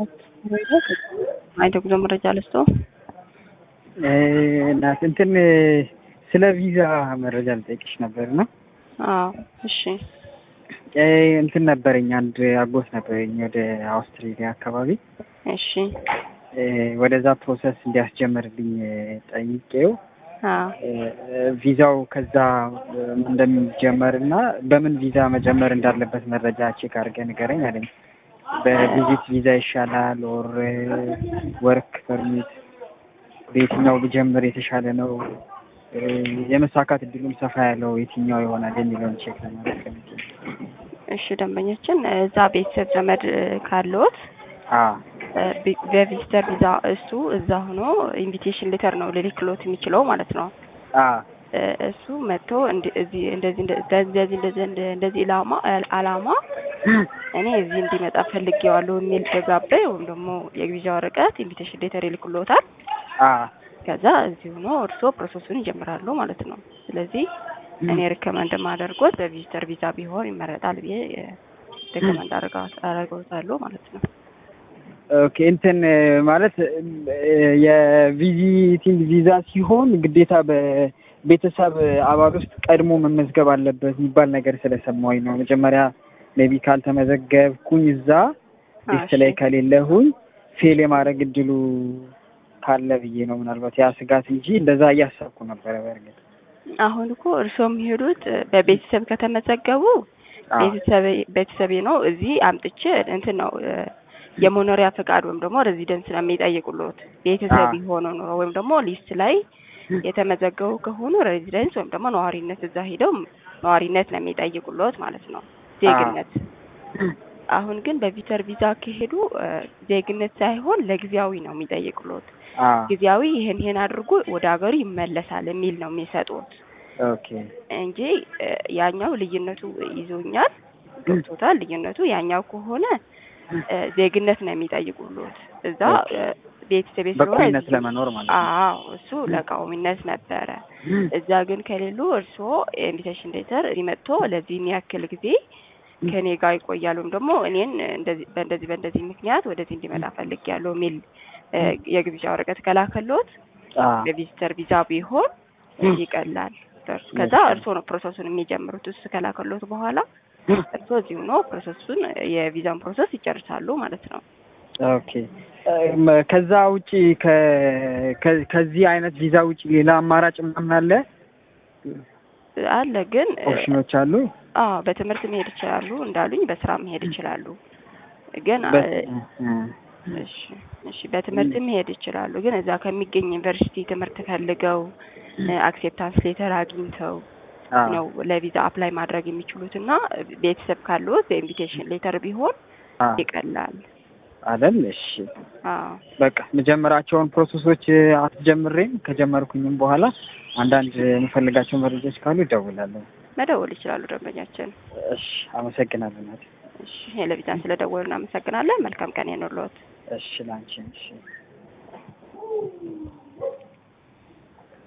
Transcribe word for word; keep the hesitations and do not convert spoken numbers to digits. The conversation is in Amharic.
አይቶ ጉዞ መረጃ ልስጦ እና እንትን ስለ ቪዛ መረጃ ልጠይቅሽ ነበር ነው። አዎ እሺ። እንትን ነበረኝ አንድ አጎት ነበረኝ ወደ አውስትራሊያ አካባቢ። እሺ ወደዛ ፕሮሰስ እንዲያስጀምርልኝ ጠይቄው አዎ ቪዛው ከዛ እንደሚጀመርና በምን ቪዛ መጀመር እንዳለበት መረጃ ቼክ አድርገህ ንገረኝ አለኝ። በቪዚት ቪዛ ይሻላል ኦር ወርክ ፐርሚት በየትኛው ብጀምር የተሻለ ነው? የመሳካት እድሉም ሰፋ ያለው የትኛው ይሆናል የሚለውን ቼክ ለማድረግ ነው። እሺ ደንበኛችን እዛ ቤተሰብ ዘመድ ካለዎት አዎ በቪዚተር ቪዛ እሱ እዛ ሆኖ ኢንቪቴሽን ሌተር ነው ልልክሎት የሚችለው ማለት ነው። አዎ እሱ መጥቶ እንደዚህ እንደዚህ እንደዚህ እንደዚህ እንደዚህ አላማ አላማ እኔ እዚህ እንዲመጣ ፈልጌዋለሁ የሚል ደብዳቤ ወይም ደግሞ የቪዛ ወረቀት ኢንቪቴሽን ሌተር ይልክሎታል። አዎ ከዛ እዚህ ሆኖ እርሶ ፕሮሰሱን ይጀምራሉ ማለት ነው። ስለዚህ እኔ ሪከመንድ ማደርጎት በቪዚተር ቪዛ ቢሆን ይመረጣል ብዬ ሪከመንድ አደርጋለሁ ማለት ነው። ኦኬ እንትን ማለት የቪዚቲንግ ቪዛ ሲሆን ግዴታ በቤተሰብ አባል ውስጥ ቀድሞ መመዝገብ አለበት የሚባል ነገር ስለሰማሁኝ ነው። መጀመሪያ ሜቢ ካልተመዘገብኩኝ እዛ ሊስት ላይ ከሌለሁኝ ፌል የማድረግ እድሉ ካለ ብዬ ነው ምናልባት ያ ስጋት እንጂ እንደዛ እያሰብኩ ነበር። በእርግጥ አሁን እኮ እርስዎ የሚሄዱት በቤተሰብ ከተመዘገቡ ቤተሰብ ቤተሰቤ ነው እዚህ አምጥቼ እንትን ነው የመኖሪያ ፈቃድ ወይም ደግሞ ሬዚደንስ ነው የሚጠይቁልዎት። ቤተሰብ ሆኖ ነው ወይም ደግሞ ሊስት ላይ የተመዘገቡ ከሆኑ ሬዚደንስ ወይም ደግሞ ነዋሪነት እዛ ሄደው ነዋሪነት ነው የሚጠይቁልዎት ማለት ነው፣ ዜግነት። አሁን ግን በቪዚተር ቪዛ ከሄዱ ዜግነት ሳይሆን ለጊዜያዊ ነው የሚጠይቁልዎት። ጊዜያዊ ይሄን ይሄን አድርጎ ወደ ሀገሩ ይመለሳል የሚል ነው የሚሰጡት። ኦኬ እንጂ ያኛው ልዩነቱ ይዞኛል ገብቶታል። ልዩነቱ ያኛው ከሆነ ዜግነት ነው የሚጠይቁልዎት እዛ ቤተሰብ በቋሚነት ለመኖር ማለት ነው። አዎ እሱ ለቋሚነት ነበረ። እዛ ግን ከሌሉ እርስዎ ኢንቪቴሽን ሌተር ሊመጥቶ ለዚህ የሚያክል ጊዜ ከኔ ጋር ይቆያሉም ደግሞ እኔን እንደዚህ በእንደዚህ በእንደዚህ ምክንያት ወደዚህ እንዲመጣ ፈልጌያለሁ የሚል የግብዣ ወረቀት ከላከልዎት በቪዚተር ቪዛ ቢሆን ይቀላል። ከዛ እርስዎ ነው ፕሮሰሱን የሚጀምሩት። እሱ ከላከልዎት በኋላ እርስዎ እዚሁ ነው ፕሮሰሱን የቪዛን ፕሮሰስ ይጨርሳሉ ማለት ነው። ኦኬ ከዛ ውጪ ከዚህ አይነት ቪዛ ውጪ ሌላ አማራጭ ምናምን አለ? አለ ግን ኦፕሽኖች አሉ? አዎ በትምህርት መሄድ ይችላሉ እንዳሉኝ፣ በስራ መሄድ ይችላሉ። ግን እሺ እሺ በትምህርት መሄድ ይችላሉ። ግን እዛ ከሚገኝ ዩኒቨርሲቲ ትምህርት ፈልገው አክሴፕታንስ ሌተር አግኝተው ነው ለቪዛ አፕላይ ማድረግ የሚችሉትና ቤተሰብ ካሉት በኢንቪቴሽን ሌተር ቢሆን ይቀላል አይደል? እሺ አዎ በቃ መጀመራቸውን ፕሮሰሶች አትጀምሬም ከጀመርኩኝም በኋላ አንዳንድ የምፈልጋቸው መረጃዎች ካሉ እደውላለሁ። መደወል ይችላሉ ደንበኛችን። እሺ አመሰግናለሁ ናት። እሺ ለቪዛን ስለደወሉና አመሰግናለሁ። መልካም ቀን ይሁንልዎት። እሺ ላንቺ። እሺ